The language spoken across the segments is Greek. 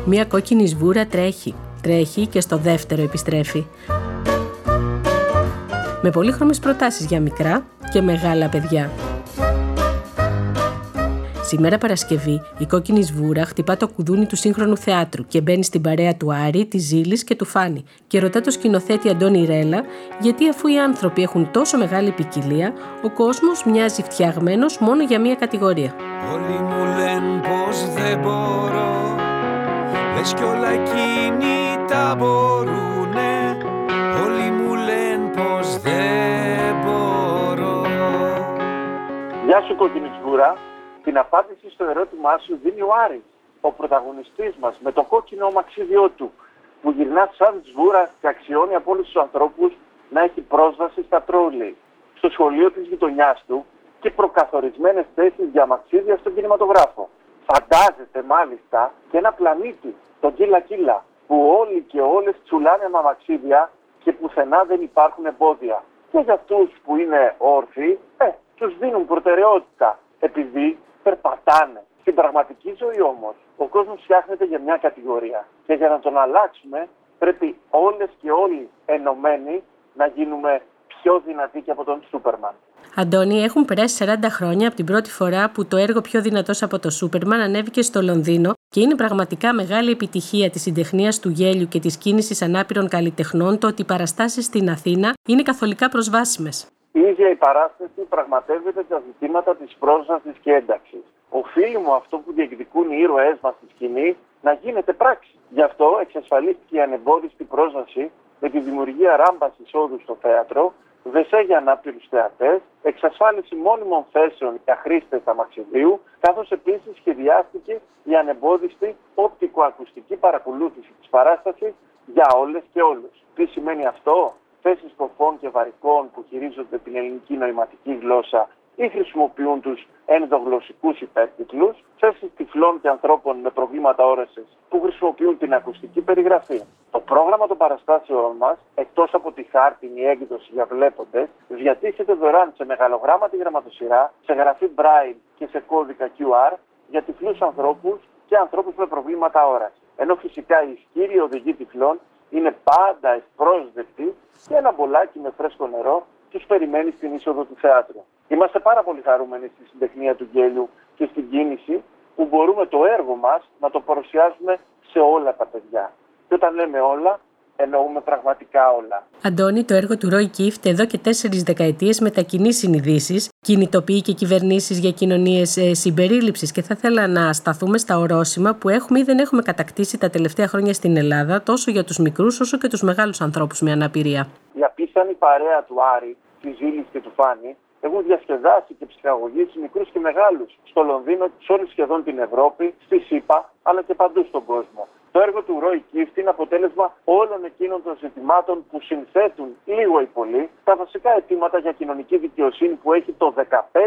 Μια κόκκινη σβούρα τρέχει και στο δεύτερο επιστρέφει. Με πολύχρωμες προτάσεις για μικρά και μεγάλα παιδιά. Σήμερα Παρασκευή, η κόκκινη σβούρα χτυπά το κουδούνι του σύγχρονου θεάτρου και μπαίνει στην παρέα του Άρη, της Ζήλης και του Φάνη και ρωτά το σκηνοθέτη Αντώνη Ρέλα γιατί αφού οι άνθρωποι έχουν τόσο μεγάλη ποικιλία, ο κόσμος μοιάζει φτιαγμένος μόνο για μία κατηγορία. Όλοι μου λένε πως δεν μπορώ, λες κι όλα εκείνοι τα μπορούνε. Όλοι μου λένε πως δεν μπορώ. Γεια σου κόκκινη σβούρα. Την απάντηση στο ερώτημά σου δίνει ο Άρης, ο πρωταγωνιστής μας, με το κόκκινο μαξίδιό του, που γυρνά σαν σβούρα και αξιώνει από όλους τους ανθρώπους να έχει πρόσβαση στα τρόλεϊ, στο σχολείο της γειτονιάς του και προκαθορισμένες θέσεις για μαξίδια στον κινηματογράφο. Φαντάζεται μάλιστα και ένα πλανήτη, τον Κύλα Κύλα, που όλοι και όλες τσουλάνε με αμαξίδια και πουθενά δεν υπάρχουν εμπόδια. Και για αυτούς που είναι όρθιοι, τους δίνουν προτεραιότητα, επειδή περπατάνε. Στην πραγματική ζωή όμως, ο κόσμος φτιάχνεται για μια κατηγορία. Και για να τον αλλάξουμε, πρέπει όλες και όλοι ενωμένοι να γίνουμε πιο δυνατοί και από τον Σούπερμαν. Αντώνη, έχουν περάσει 40 χρόνια από την πρώτη φορά που το έργο Πιο δυνατός από το Σούπερμαν ανέβηκε στο Λονδίνο και είναι πραγματικά μεγάλη επιτυχία της συντεχνίας του γέλιου και της κίνησης ανάπηρων καλλιτεχνών το ότι οι παραστάσεις στην Αθήνα είναι καθολικά προσβάσιμες. Η ίδια η παράσταση πραγματεύεται τα ζητήματα της πρόσβασης και ένταξης. Οφείλει μου αυτό που διεκδικούν οι ήρωές μας στη σκηνή να γίνεται πράξη. Γι' αυτό εξασφαλίστηκε η ανεμπόδιστη πρόσβαση με τη δημιουργία ράμπας εισόδου στο θέατρο, δεσέ για ανάπηρους θεατές, εξασφάλιση μόνιμων θέσεων για χρήστες αμαξιδίου, καθώς επίσης σχεδιάστηκε η ανεμπόδιστη οπτικοακουστική παρακολούθηση της παράστασης για όλες και όλους. Τι σημαίνει αυτό? Θέσεις κοφών και βαρικών που χειρίζονται την ελληνική νοηματική γλώσσα ή χρησιμοποιούν τους ενδογλωσσικούς υπέρτιτλους, θέσεις τυφλών και ανθρώπων με προβλήματα όρασης που χρησιμοποιούν την ακουστική περιγραφή. Το πρόγραμμα των παραστάσεων μας, εκτός από τη χάρτινη έκδοση για βλέποντες, διατίθεται δωρεάν σε μεγαλογράμματη γραμματοσυρά, σε γραφή Braille και σε κώδικα QR για τυφλούς ανθρώπους και ανθρώπους με προβλήματα όρασης. Ενώ φυσικά οι ισχυροί οδηγοί τυφλών είναι πάντα ευπρόσδεκτοι και ένα μπολάκι με φρέσκο νερό τους περιμένει στην είσοδο του θεάτρου. Είμαστε πάρα πολύ χαρούμενοι στη συντεχνία του γέλιου και στην κίνηση που μπορούμε το έργο μας να το παρουσιάζουμε σε όλα τα παιδιά. Και όταν λέμε όλα, εννοούμε πραγματικά όλα. Αντώνη, το έργο του Ρόι Κίφτ εδώ και 4 δεκαετίες μετακινεί συνειδήσεις, κινητοποιεί και κυβερνήσεις για κοινωνίες συμπερίληψης και θα ήθελα να σταθούμε στα ορόσημα που έχουμε ή δεν έχουμε κατακτήσει τα τελευταία χρόνια στην Ελλάδα, τόσο για τους μικρούς όσο και τους μεγάλους ανθρώπους με αναπηρία. Η απίθανη παρέα του Άρη, της Ζήλης και του Φάνη έχουν διασκεδάσει και ψυχαγωγήσει μικρούς και μεγάλους στο Λονδίνο, σε όλη σχεδόν την Ευρώπη, στη ΣΥΠΑ αλλά και παντού στον κόσμο. Το έργο του Ρόι Κίφτ είναι αποτέλεσμα όλων εκείνων των ζητημάτων που συνθέτουν λίγο ή πολύ τα βασικά αιτήματα για κοινωνική δικαιοσύνη που έχει το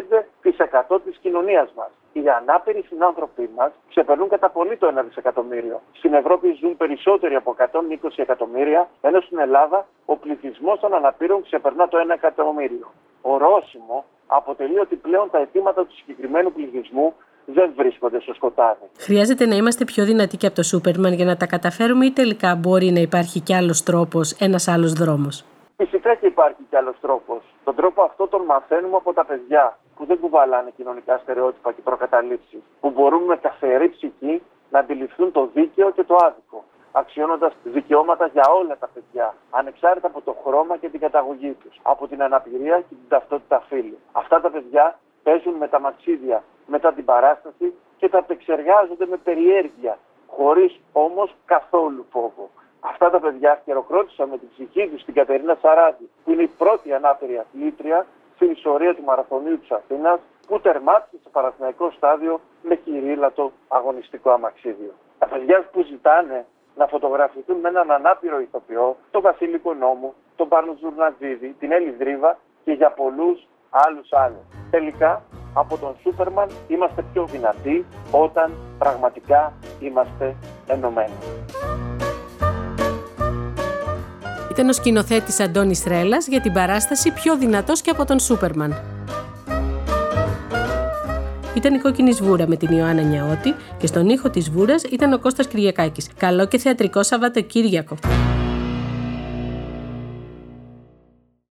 15% της κοινωνίας μας. Οι ανάπηροι συνάνθρωποι μας ξεπερνούν κατά πολύ το 1 δισεκατομμύριο. Στην Ευρώπη ζουν περισσότεροι από 120 εκατομμύρια, ενώ στην Ελλάδα ο πληθυσμός των αναπήρων ξεπερνά το 1 εκατομμύριο. Ορόσημο αποτελεί ότι πλέον τα αιτήματα του συγκεκριμένου πληθυσμού δεν βρίσκονται στο σκοτάδι. Χρειάζεται να είμαστε πιο δυνατοί και από το Σούπερμαν για να τα καταφέρουμε ή τελικά μπορεί να υπάρχει κι άλλος τρόπος, ένας άλλος δρόμος? Φυσικά και υπάρχει κι άλλος τρόπος. Τον τρόπο αυτό τον μαθαίνουμε από τα παιδιά που δεν κουβαλάνε κοινωνικά στερεότυπα και προκαταλήψεις, που μπορούν με καθαρή ψυχή να αντιληφθούν το δίκαιο και το άδικο, αξιώνοντας δικαιώματα για όλα τα παιδιά, ανεξάρτητα από το χρώμα και την καταγωγή τους, από την αναπηρία και την ταυτότητα φύλου. Αυτά τα παιδιά παίζουν με τα μαξίδια μετά την παράσταση και τα επεξεργάζονται με περιέργεια, χωρίς όμως καθόλου φόβο. Αυτά τα παιδιά χειροκρότησαν με την ψυχή τους την Κατερίνα Σαράντη, που είναι η πρώτη ανάπηρη αθλήτρια στην ιστορία του μαραθωνίου της Αθήνας, που τερμάτισε στο Παναθηναϊκό στάδιο με χειρίλατο αγωνιστικό αμαξίδιο. Τα παιδιά που ζητάνε να φωτογραφηθούν με έναν ανάπηρο ηθοποιό, τον Βασίλη Κονόμου, τον Πάνο Ζουρνατζίδη, την Έλλη Δρύβα και για πολλούς άλλους. Τελικά, από τον Σούπερμαν είμαστε πιο δυνατοί όταν πραγματικά είμαστε ενωμένοι. Ήταν ο σκηνοθέτης Αντώνης Ρέλας για την παράσταση Πιο δυνατός και από τον Σούπερμαν. ήταν η Κόκκινη Σβούρα με την Ιωάννα Νιαώτη και στον ήχο της Βούρας ήταν ο Κώστας Κυριακάκης. Καλό και θεατρικό Σαββατοκύριακο!